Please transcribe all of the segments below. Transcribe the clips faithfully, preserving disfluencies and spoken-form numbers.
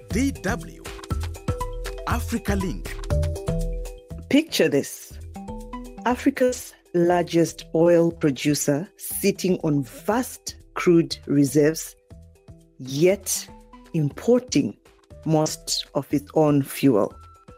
D W Africa Link. Picture this. Africa's largest oil producer sitting on vast crude reserves, yet importing most of its own fuel.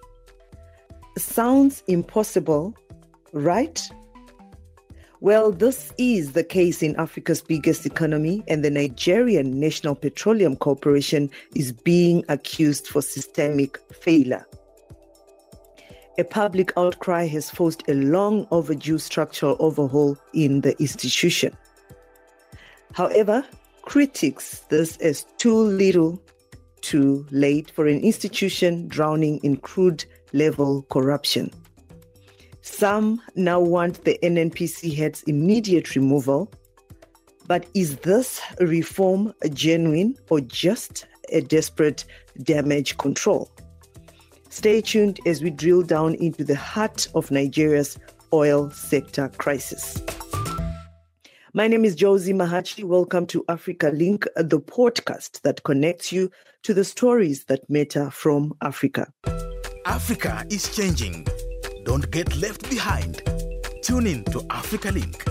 Sounds impossible, right? Well, this is the case in Africa's biggest economy, and the Nigerian National Petroleum Corporation is being accused for systemic failure. A public outcry has forced a long overdue structural overhaul in the institution. However, critics see this as too little, too late for an institution drowning in crude-level corruption. Some now want the N N P C head's immediate removal. But is this reform genuine or just a desperate damage control? Stay tuned as we drill down into the heart of Nigeria's oil sector crisis. My name is Josie Mahachi. Welcome to Africa Link, the podcast that connects you to the stories that matter from Africa. Africa is changing. Don't get left behind. Tune in to Africa Link.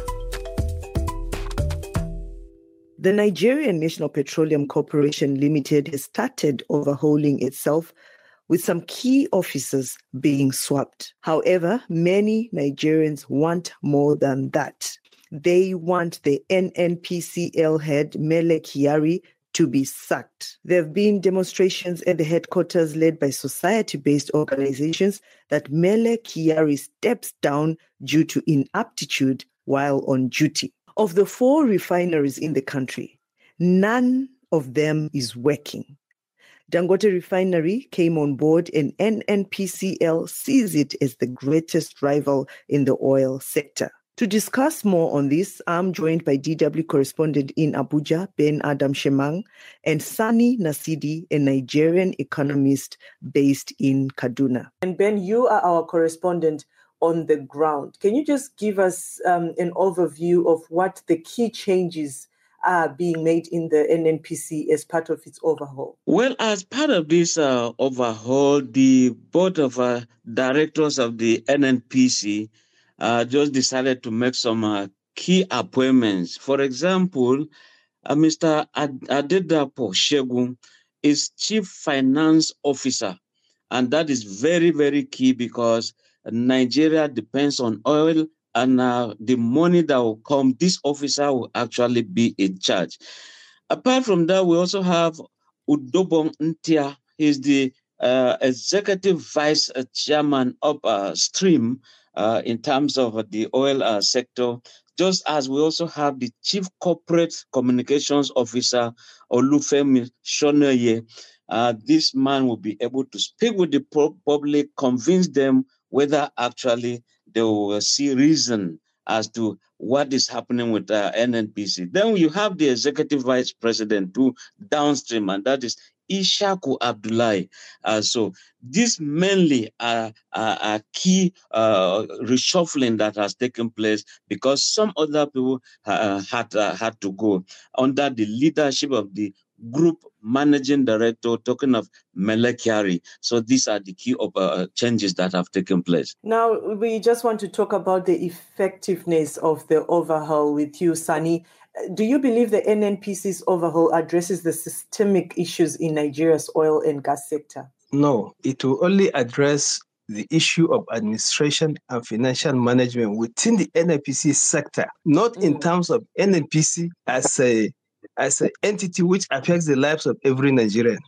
The Nigerian National Petroleum Corporation Limited has started overhauling itself, with some key officers being swapped. However, many Nigerians want more than that. They want the N N P C L head, Mele Kyari, to be sacked. There have been demonstrations at the headquarters led by society-based organizations that Mele Kyari steps down due to inaptitude while on duty. Of the four refineries in the country, none of them is working. Dangote Refinery came on board, and N N P C L sees it as the greatest rival in the oil sector. To discuss more on this, I'm joined by D W correspondent in Abuja, Ben Adam Shemang, and Sani Nasidi, a Nigerian economist based in Kaduna. And Ben, you are our correspondent on the ground. Can you just give us um, an overview of what the key changes are being made in the N N P C as part of its overhaul? Well, as part of this uh, overhaul, the board of uh, directors of the N N P C uh, just decided to make some uh, key appointments. For example, uh, Mister Ad- Adedapo Shegun is Chief Finance Officer, and that is very, very key because Nigeria depends on oil, and uh, the money that will come, this officer will actually be in charge. Apart from that, we also have Udobong Ntia. He's the uh, executive vice chairman of uh, Stream uh, in terms of the oil uh, sector, just as we also have the chief corporate communications officer, Olufemi Shoneye. Uh, this man will be able to speak with the public, convince them whether actually they will see reason as to what is happening with uh, N N P C. Then you have the executive vice president to downstream, and that is Ishaku Abdullahi. Uh, so this mainly are, are, are key uh, reshuffling that has taken place because some other people uh, had uh, had to go under the leadership of the group managing director, talking of Mele Kyari. So these are the key of, uh, changes that have taken place. Now, we just want to talk about the effectiveness of the overhaul with you, Sani. Do you believe the N N P C's overhaul addresses the systemic issues in Nigeria's oil and gas sector? No, it will only address the issue of administration and financial management within the N N P C sector, not mm. in terms of N N P C as a as an entity which affects the lives of every Nigerian.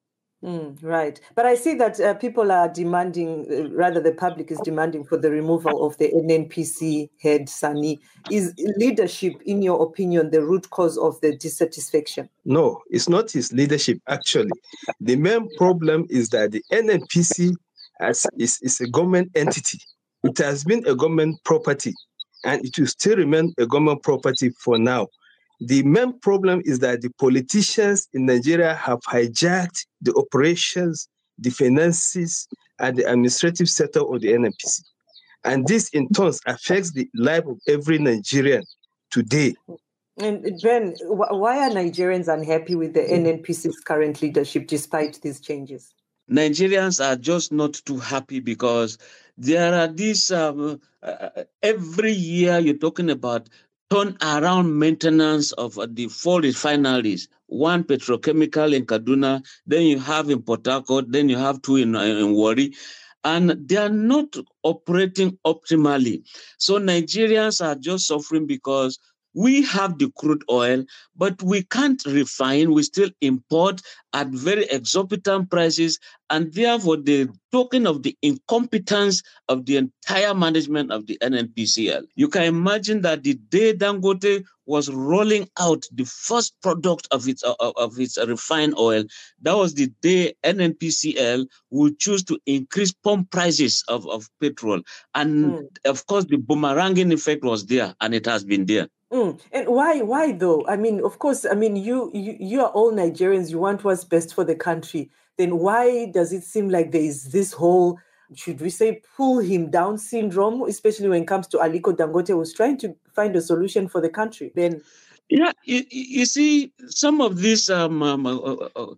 Mm, right. But I see that uh, people are demanding, uh, rather the public is demanding for the removal of the N N P C head, Sani. Is leadership, in your opinion, the root cause of the dissatisfaction? No, it's not his leadership, actually. The main problem is that the N N P C has, is, is a government entity. It has been a government property, and it will still remain a government property for now. The main problem is that the politicians in Nigeria have hijacked the operations, the finances, and the administrative setup of the N N P C. And this, in turn, affects the life of every Nigerian today. And Ben, why are Nigerians unhappy with the N N P C's current leadership despite these changes? Nigerians are just not too happy because there are these, um, uh, every year you're talking about turnaround maintenance of uh, the four refineries, one petrochemical in Kaduna, then you have in Port Harcourt, then you have two in, uh, in Warri, and they are not operating optimally. So Nigerians are just suffering because we have the crude oil, but we can't refine. We still import at very exorbitant prices. And therefore, the token of the incompetence of the entire management of the N N P C L. You can imagine that the day Dangote was rolling out the first product of its, of, of its refined oil, that was the day N N P C L would choose to increase pump prices of, of petrol. And mm. of course, the boomeranging effect was there, and it has been there. Mm. And why, why though? I mean, of course, I mean, you, you, you are all Nigerians. You want what's best for the country. Then why does it seem like there is this whole, should we say, pull him down syndrome, especially when it comes to Aliko Dangote, who was trying to find a solution for the country? Then, yeah, you, you see, some of these um, um, uh, uh,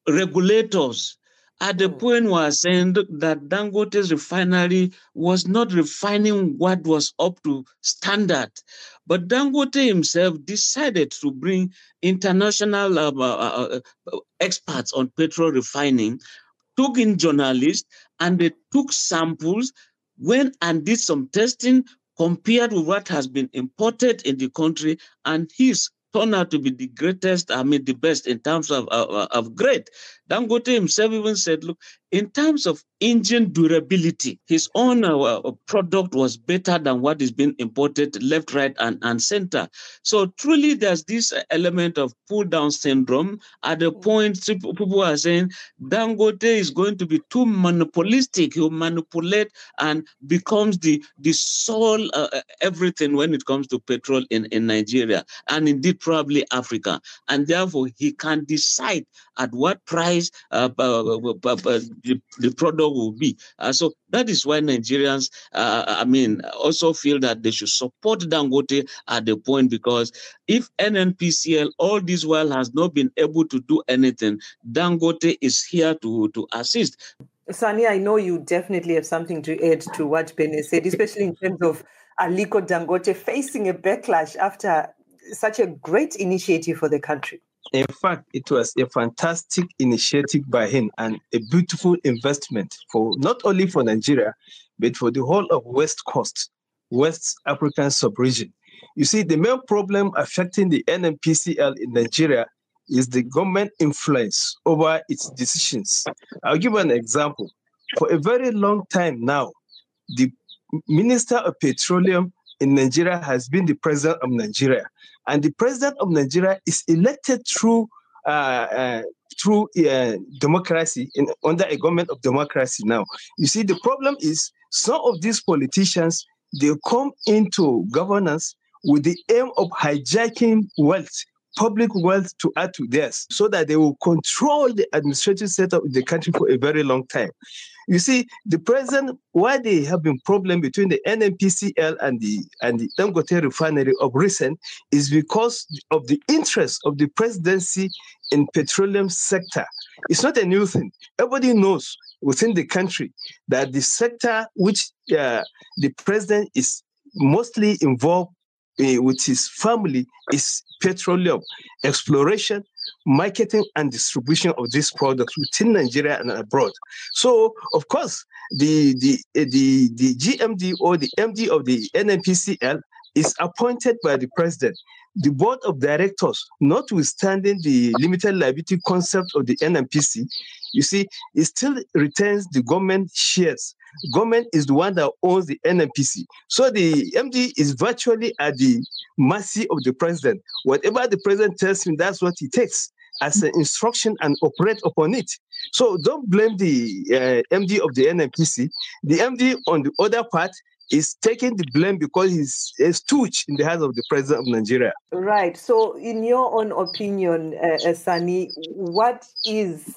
regulators at the mm. point were saying that Dangote's refinery was not refining what was up to standard. But Dangote himself decided to bring international uh, uh, uh, experts on petrol refining, took in journalists, and they took samples, went and did some testing, compared with what has been imported in the country, and his turned out to be the greatest, I mean, the best in terms of, of, of grade. Dangote himself even said, look, in terms of engine durability, his own uh, product was better than what is being imported left, right, and, and center. So truly, there's this element of pull-down syndrome. At the point, people are saying Dangote is going to be too monopolistic. He'll manipulate and becomes the, the sole uh, everything when it comes to petrol in, in Nigeria, and indeed probably Africa. And therefore, he can decide at what price uh, uh, uh, uh, the, the product will be. Uh, so that is why Nigerians, uh, I mean, also feel that they should support Dangote at the point, because if N N P C L all this while has not been able to do anything, Dangote is here to, to assist. Sani, I know you definitely have something to add to what Ben said, especially in terms of Aliko Dangote facing a backlash after such a great initiative for the country. In fact, it was a fantastic initiative by him and a beautiful investment for not only for Nigeria, but for the whole of West Coast, West African sub-region. You see, the main problem affecting the N N P C L in Nigeria is the government influence over its decisions. I'll give an example. For a very long time now, the Minister of Petroleum in Nigeria has been the president of Nigeria. And the president of Nigeria is elected through uh, uh, through uh, democracy, in, under a government of democracy now. You see, the problem is some of these politicians, they come into governance with the aim of hijacking wealth, public wealth, to add to theirs, so that they will control the administrative setup of the country for a very long time. You see, the present, why they have been problem between the N N P C L and the and the Dangote refinery of recent is because of the interest of the presidency in petroleum sector. It's not a new thing. Everybody knows within the country that the sector which uh, the president is mostly involved uh, with his family is petroleum exploration, marketing, and distribution of these products within Nigeria and abroad. So, of course, the the the the G M D or the M D of the N N P C L is appointed by the president. The board of directors, notwithstanding the limited liability concept of the N N P C, you see, it still retains the government shares. Government is the one that owns the N N P C. So the M D is virtually at the mercy of the president. Whatever the president tells him, that's what he takes as an instruction and operate upon it. So don't blame the uh, M D of the N N P C. The M D on the other part is taking the blame because he's a stooge in the hands of the president of Nigeria. Right. So in your own opinion, uh, Sani, what is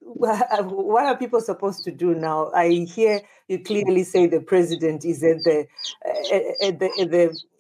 what are people supposed to do now? I hear you clearly say the president is at the uh, at the, at the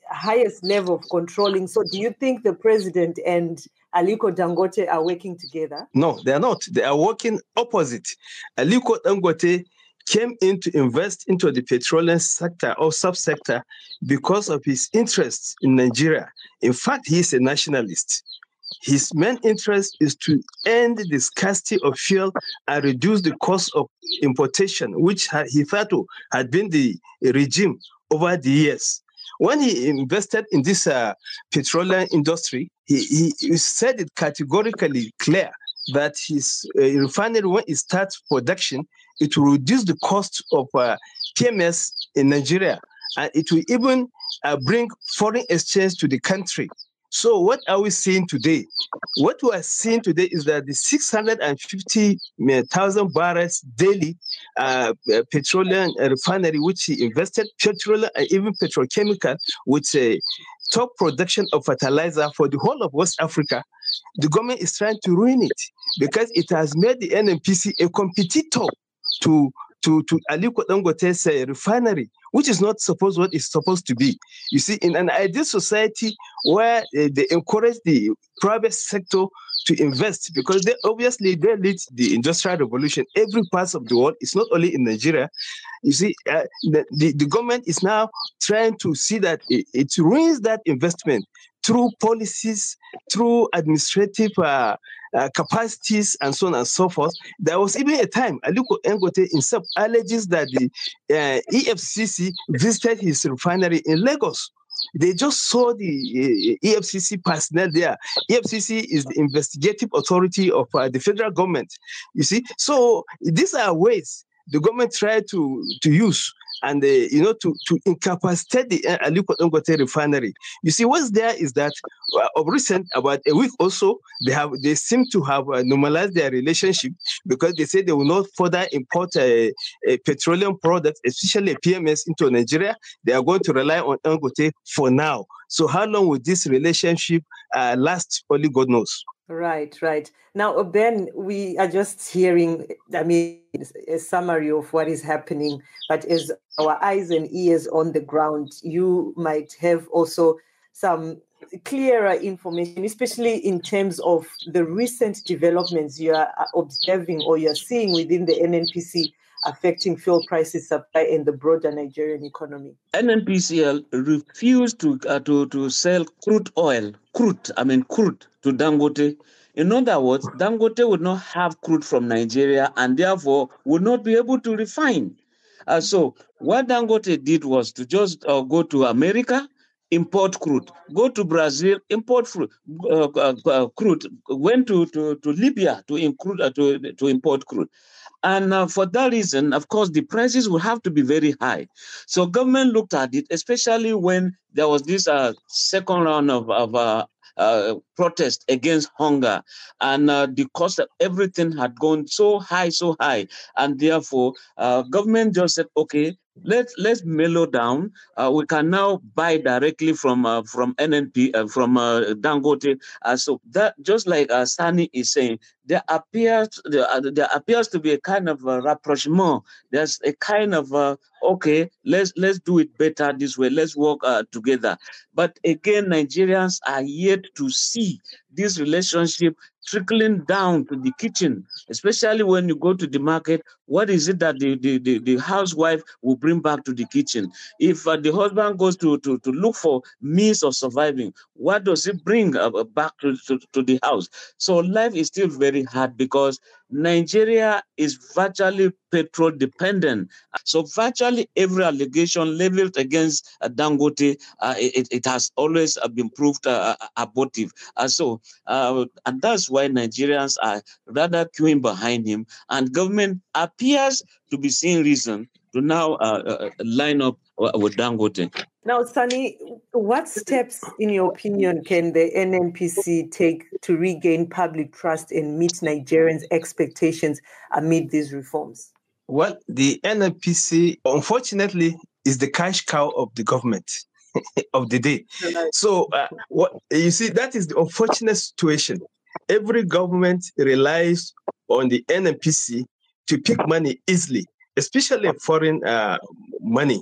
highest level of controlling. So do you think the president and Aliko Dangote are working together? No, they are not. They are working opposite. Aliko Dangote came in to invest into the petroleum sector or subsector because of his interests in Nigeria. In fact, he is a nationalist. His main interest is to end the scarcity of fuel and reduce the cost of importation, which he thought had been the regime over the years. When he invested in this uh, petroleum industry, he, he, he said it categorically clear that his uh, refinery, when it starts production, it will reduce the cost of uh, P M S in Nigeria, and it will even uh, bring foreign exchange to the country. So what are we seeing today? What we are seeing today is that the six hundred fifty thousand barrels daily uh, petroleum refinery, which he invested, petroleum and even petrochemical, with a top production of fertilizer for the whole of West Africa, the government is trying to ruin it because it has made the N N P C a competitor to to, to Aliko Dangote's uh, refinery, which is not supposed what it's supposed to be. You see, in an ideal society where uh, they encourage the private sector to invest, because they obviously they lead the industrial revolution every part of the world. It's not only in Nigeria. You see, uh, the, the, the government is now trying to see that it, it ruins that investment through policies, through administrative uh, uh, capacities, and so on and so forth. There was even a time, Aliko Dangote himself alleges that the uh, E F C C visited his refinery in Lagos. They just saw the uh, E F C C personnel there. E F C C is the investigative authority of uh, the federal government. You see, so these are ways the government tried to, to use and, uh, you know, to, to incapacitate the uh, Aliko Dangote refinery. You see, what's there is that uh, of recent, about a week or so, they have they seem to have uh, normalized their relationship because they say they will not further import a, a petroleum product, especially a P M S, into Nigeria. They are going to rely on Dangote for now. So how long will this relationship uh, last? Only God knows. Right, right. Now, Ben, we are just hearing, I mean, a summary of what is happening, but as our eyes and ears on the ground, you might have also some clearer information, especially in terms of the recent developments you are observing or you're seeing within the N N P C affecting fuel prices, supply, and the broader Nigerian economy. N N P C L refused to uh, to to sell crude oil, crude, I mean crude, to Dangote. In other words, Dangote would not have crude from Nigeria and therefore would not be able to refine. Uh, so what Dangote did was to just uh, go to America, import crude, go to Brazil, import fruit, uh, uh, uh, crude, went to, to, to Libya to, include, uh, to, to import crude. And uh, for that reason, of course, the prices will have to be very high. So government looked at it, especially when there was this uh, second round of, of uh, uh, protest against hunger. And uh, the cost of everything had gone so high, so high. And therefore, uh, government just said, okay, Let's let's mellow down. Uh, we can now buy directly from uh, from N N P uh, from uh, Dangote. Uh, so that just like uh, Sani is saying, there appears there, uh, there appears to be a kind of uh, rapprochement. There's a kind of uh, okay, let's let's do it better this way. Let's work uh, together. But again, Nigerians are yet to see this relationship trickling down to the kitchen, especially when you go to the market. What is it that the, the, the, the housewife will bring back to the kitchen? If uh, the husband goes to, to, to look for means of surviving, what does he bring uh, back to, to, to the house? So life is still very hard because Nigeria is virtually petrol dependent. So virtually every allegation leveled against uh, Dangote, uh, it, it has always uh, been proved uh, abortive. Uh, so, uh, and that's why Nigerians are rather queuing behind him, and government appears to be seeing reason to now uh, uh, line up uh, with Dangote. Now, Sani, what steps, in your opinion, can the N N P C take to regain public trust and meet Nigerians' expectations amid these reforms? Well, the N N P C, unfortunately, is the cash cow of the government of the day. So, uh, what you see, that is the unfortunate situation. Every government relies on the N N P C to pick money easily, especially foreign uh, money.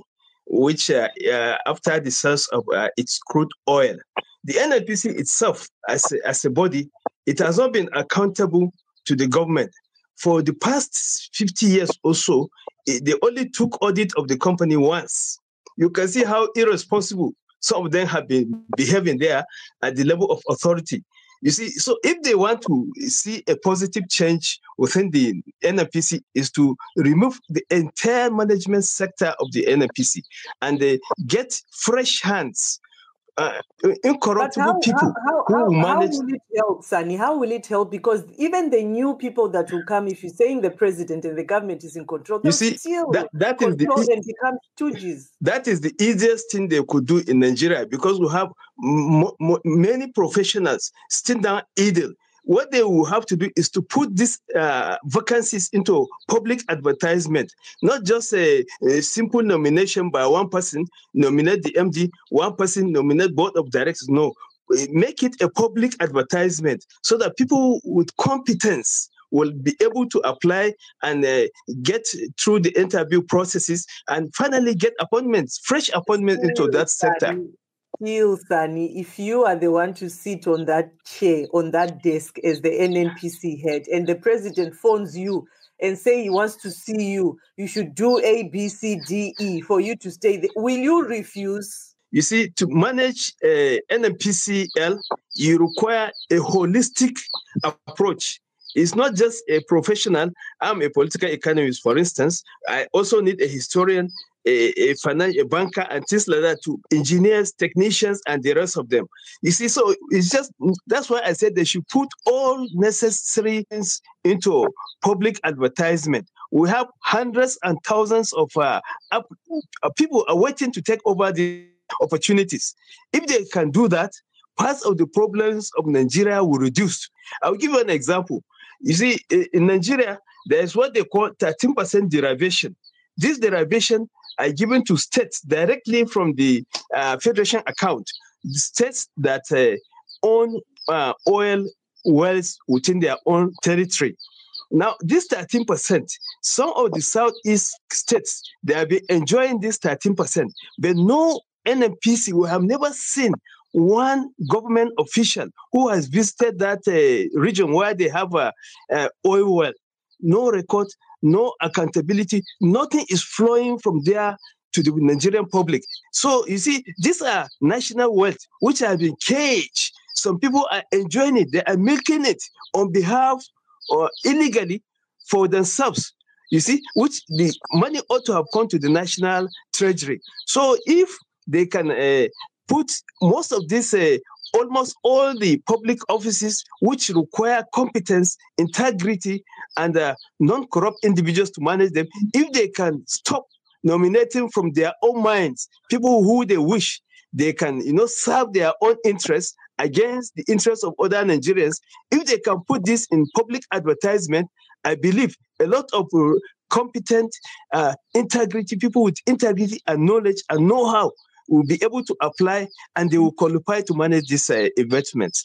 which uh, uh, after the source of uh, its crude oil. The N N P C itself, as a, as a body, it has not been accountable to the government. For the past fifty years or so, it, they only took audit of the company once. You can see how irresponsible some of them have been behaving there at the level of authority. You see, so if they want to see a positive change within the N N P C, is to remove the entire management sector of the N N P C and uh, get fresh hands, uh, incorruptible how, people how, who how, will manage. How will it help, Sani? How will it help? Because even the new people that will come, if you're saying the president and the government is in control, they'll you see, still that, that is the and become stooges. That is the easiest thing they could do in Nigeria, because we have m- m- many professionals still down idle. What they will have to do is to put these uh, vacancies into public advertisement, not just a, a simple nomination by one person, nominate the M D, one person nominate board of directors. No, make it a public advertisement so that people with competence will be able to apply and uh, get through the interview processes and finally get appointments, fresh appointments into that sector. Still, Sani, if you are the one to sit on that chair, on that desk as the N N P C head, and the president phones you and say he wants to see you, you should do A, B, C, D, E for you to stay there. Will you refuse? You see, to manage uh, N N P C L, you require a holistic approach. It's not just a professional. I'm a political economist, for instance. I also need a historian, a, a financial a banker, and things like that, to engineers, technicians, and the rest of them. You see, so it's just, that's why I said they should put all necessary things into public advertisement. We have hundreds and thousands of uh, up, uh, people are waiting to take over the opportunities. If they can do that, parts of the problems of Nigeria will reduce. I'll give you an example. You see, in Nigeria, there's what they call thirteen percent derivation. This derivation are given to states directly from the uh, federation account. The states that uh, own uh, oil wells within their own territory. Now, this thirteen percent, some of the southeast states, they have been enjoying this thirteen percent, but no N N P C, we have never seen one government official who has visited that uh, region where they have a uh, uh, oil well. No record, no accountability, nothing is flowing from there to the Nigerian public. So you see, these are national wealth which have been caged. Some people are enjoying it, they are milking it on behalf or illegally for themselves. You see, which the money ought to have come to the national treasury. So if they can uh, put most of this, uh, almost all the public offices which require competence, integrity, and uh, non-corrupt individuals to manage them, if they can stop nominating from their own minds people who they wish, they can, you know, serve their own interests against the interests of other Nigerians. If they can put this in public advertisement, I believe a lot of uh, competent, uh, integrity, people with integrity and knowledge and know-how will be able to apply, and they will qualify to manage these uh, investments.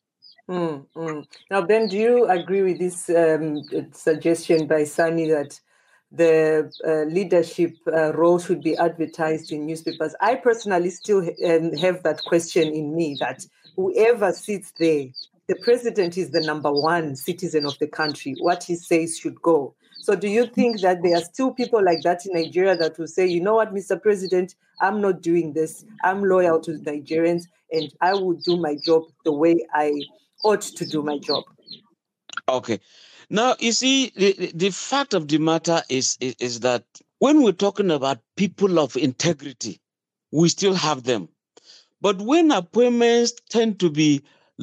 Mm, mm. Now, Ben, do you agree with this um, suggestion by Sani that the uh, leadership uh, role should be advertised in newspapers? I personally still um, have that question in me, that whoever sits there, the president is the number one citizen of the country. What he says should go. So do you think that there are still people like that in Nigeria that will say, you know what, Mister President, I'm not doing this. I'm loyal to the Nigerians, and I will do my job the way I ought to do my job? Okay. Now, you see, the, the fact of the matter is, is, is that when we're talking about people of integrity, we still have them. But when appointments tend to be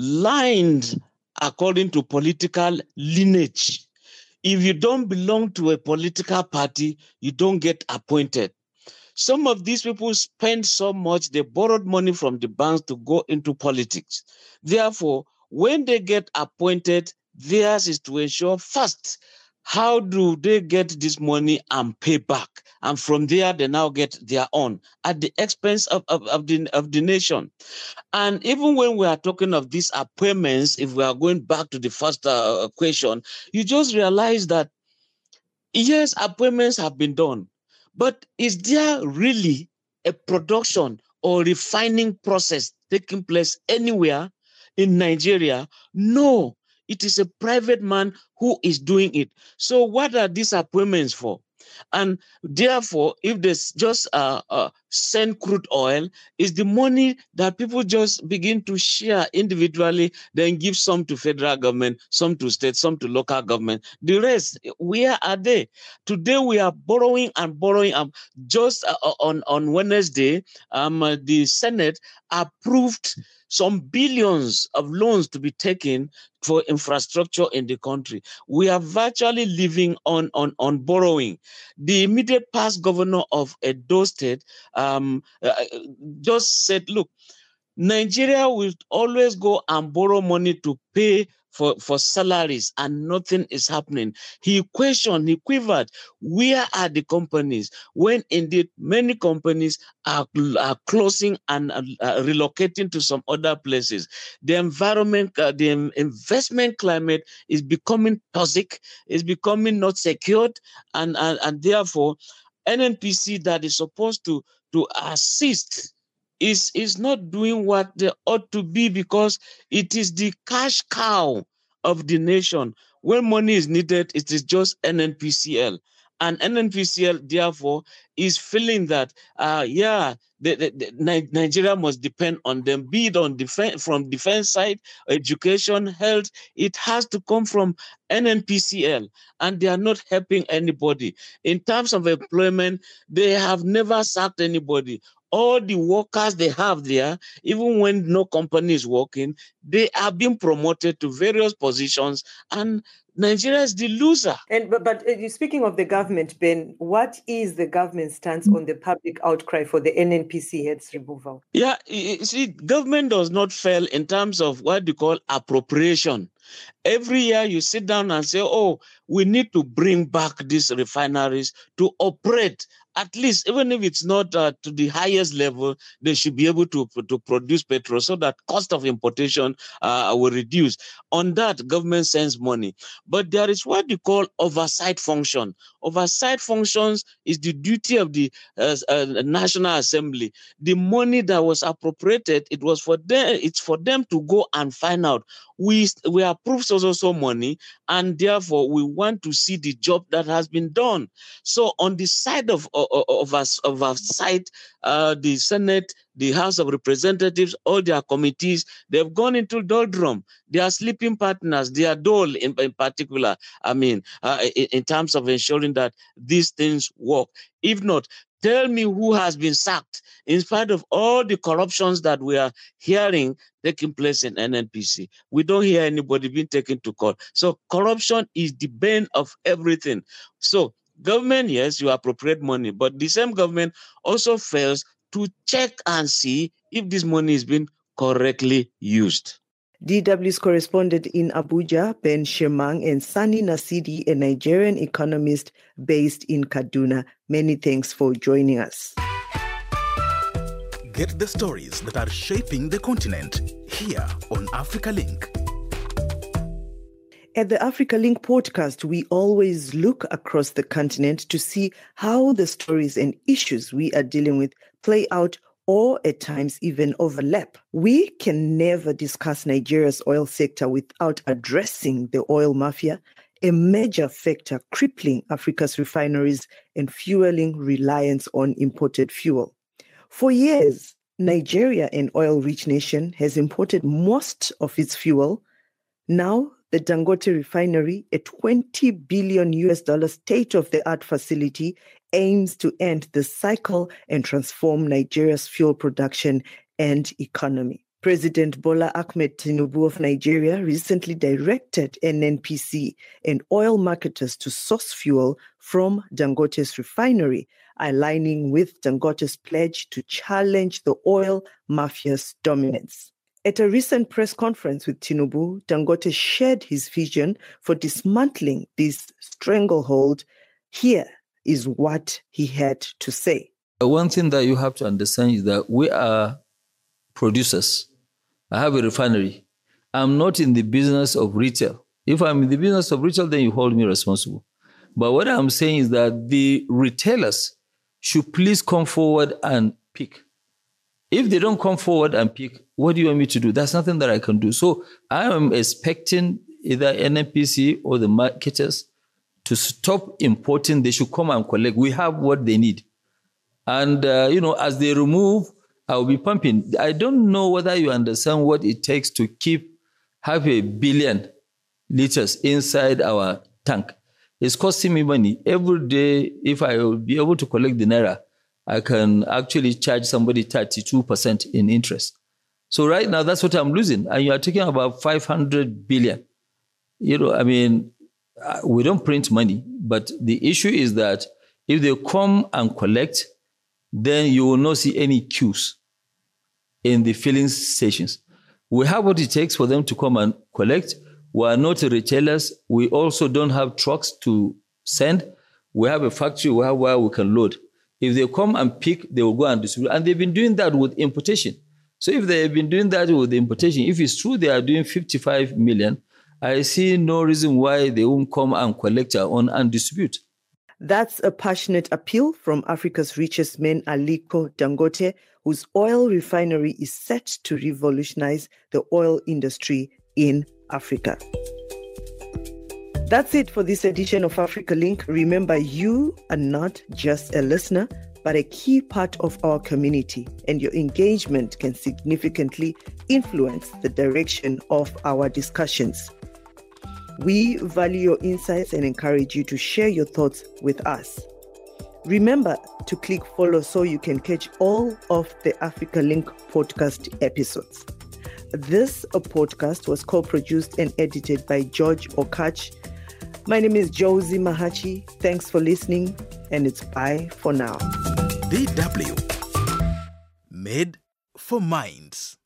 lined according to political lineage, if you don't belong to a political party, you don't get appointed. Some of these people spend so much, they borrowed money from the banks to go into politics. Therefore, when they get appointed, theirs is to ensure first, how do they get this money and pay back? And from there, they now get their own at the expense of, of, of, the, of the nation. And even when we are talking of these appointments, if we are going back to the first uh, question, you just realize that, yes, appointments have been done, but is there really a production or refining process taking place anywhere in Nigeria? No, it is a private man who is doing it. So what are these appointments for? And therefore, if they just uh, uh, send crude oil, is the money that people just begin to share individually, then give some to federal government, some to state, some to local government. The rest, where are they? Today we are borrowing and borrowing. Um, just uh, on, on Wednesday, um, uh, the Senate approved some billions of loans to be taken for infrastructure in the country. We are virtually living on, on, on borrowing. The immediate past governor of Edo State um, uh, just said, look, Nigeria will always go and borrow money to pay for, for salaries, and nothing is happening. He questioned, he quivered, where are the companies when indeed many companies are, are closing and uh, relocating to some other places? The environment, uh, the investment climate is becoming toxic, is becoming not secured, and, and, and therefore N N P C that is supposed to, to assist is, is not doing what they ought to be, because it is the cash cow of the nation. When money is needed, it is just N N P C L. And N N P C L, therefore, is feeling that, uh, yeah, the, the, the, Nigeria must depend on them, be it on defense, from defense side, education, health. It has to come from N N P C L, and they are not helping anybody. In terms of employment, they have never sacked anybody. All the workers they have there, even when no company is working, they are being promoted to various positions, and Nigeria is the loser. And but, but uh, speaking of the government, Ben, what is the government's stance on the public outcry for the N N P C head's removal? Yeah, you see, government does not fail in terms of what you call appropriation. Every year you sit down and say, oh, we need to bring back these refineries to operate. At least, even if it's not uh, to the highest level, they should be able to, to produce petrol so that cost of importation uh, will reduce. On that, government sends money. But there is what you call oversight function. Oversight functions is the duty of the uh, uh, National Assembly. The money that was appropriated, it was for them, it's for them to go and find out. We, we approve so, so, so money, and therefore we want to see the job that has been done. So on the side of, of, of, us, of our side, uh, the Senate, the House of Representatives, all their committees, they've gone into doldrum. They are sleeping partners. They are dull in, in particular, I mean, uh, in, in terms of ensuring that these things work. If not, tell me who has been sacked in spite of all the corruptions that we are hearing taking place in N N P C. We don't hear anybody being taken to court. So corruption is the bane of everything. So government, yes, you appropriate money, but the same government also fails to check and see if this money is being correctly used. D W's correspondent in Abuja, Ben Shemang, and Sani Nasidi, a Nigerian economist based in Kaduna. Many thanks for joining us. Get the stories that are shaping the continent here on Africa Link. At the Africa Link podcast, we always look across the continent to see how the stories and issues we are dealing with play out, or at times even overlap. We can never discuss Nigeria's oil sector without addressing the oil mafia, a major factor crippling Africa's refineries and fueling reliance on imported fuel. For years, Nigeria, an oil-rich nation, has imported most of its fuel. Now, the Dangote refinery, a twenty billion U S dollar state-of-the-art facility, aims to end the cycle and transform Nigeria's fuel production and economy. President Bola Ahmed Tinubu of Nigeria recently directed N N P C and oil marketers to source fuel from Dangote's refinery, aligning with Dangote's pledge to challenge the oil mafia's dominance. At a recent press conference with Tinubu, Dangote shared his vision for dismantling this stranglehold. Here is what he had to say. One thing that you have to understand is that we are producers. I have a refinery. I'm not in the business of retail. If I'm in the business of retail, then you hold me responsible. But what I'm saying is that the retailers should please come forward and pick. If they don't come forward and pick, what do you want me to do? There's nothing that I can do. So I am expecting either N N P C or the marketers to stop importing. They should come and collect. We have what they need. And, uh, you know, as they remove, I will be pumping. I don't know whether you understand what it takes to keep half a billion liters inside our tank. It's costing me money. Every day, if I will be able to collect the naira, I can actually charge somebody thirty-two percent in interest. So right now, that's what I'm losing. And you are talking about five hundred billion. You know, I mean, we don't print money, but the issue is that if they come and collect, then you will not see any queues in the filling stations. We have what it takes for them to come and collect. We are not retailers. We also don't have trucks to send. We have a factory where, where we can load. If they come and pick, they will go and distribute. And they've been doing that with importation. So if they've been doing that with the importation, if it's true they are doing fifty-five million, I see no reason why they won't come and collect our own and distribute. That's a passionate appeal from Africa's richest man, Aliko Dangote, whose oil refinery is set to revolutionize the oil industry in Africa. That's it for this edition of Africa Link. Remember, you are not just a listener, but a key part of our community, and your engagement can significantly influence the direction of our discussions. We value your insights and encourage you to share your thoughts with us. Remember to click follow so you can catch all of the Africa Link podcast episodes. This podcast was co-produced and edited by George Okach. My name is Josie Mahachi. Thanks for listening, and it's bye for now. D W. Made for Minds.